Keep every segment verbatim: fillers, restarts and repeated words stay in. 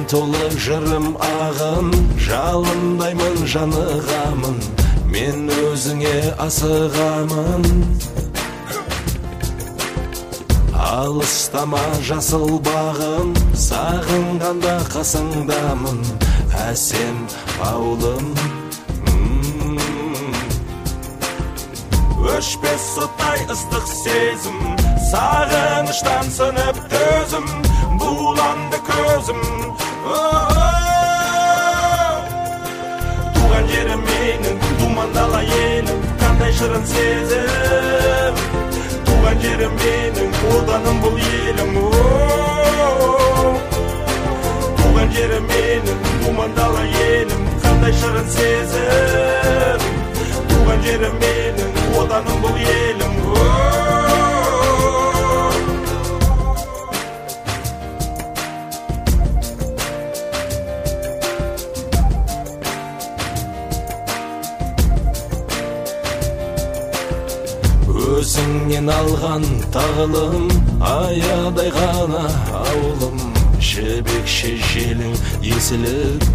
толы жырым ағын, жалындаймын жанығамын, мен өзіңе асығамын. Алыстама жасыл бағым, сағынғанда қасыңдамын, әсем ауылым. Өшпес оттай ыстық сезім, сағыныштан сынып төзім, буланды көзім. Туған жерім менің, думандала елім, қандай шырын сезім. Туған жерім менің, отаным бұл елім. Туған жерім менің, думандала елім, қандай шырын сезім. Туған жерім менің, отаным бұл елім. Өзіңнен алған тағылым, аядай ғана ауылым, жібекше желің есіліп.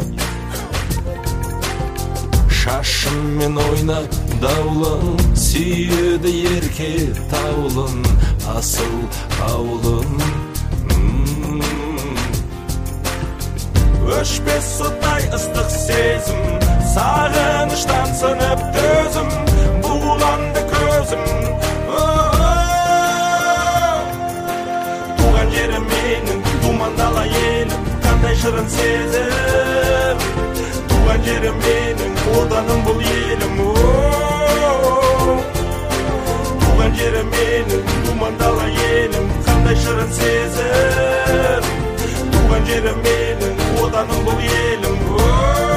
Шашыммен ойнап даулым, сүйеді ерке таулым, асыл ауылым. Өшпес оттай ыстық сезім, сағыныштан сынып төзім, буланды көзім. Туған жерім менің, думандала елім, қандай шырын сезім. Туған жерім менің, отаным бұл елім. Туған жерім менің, думандала елім, қандай шырын сезім. Туған жерім менің, отаным бұл елім.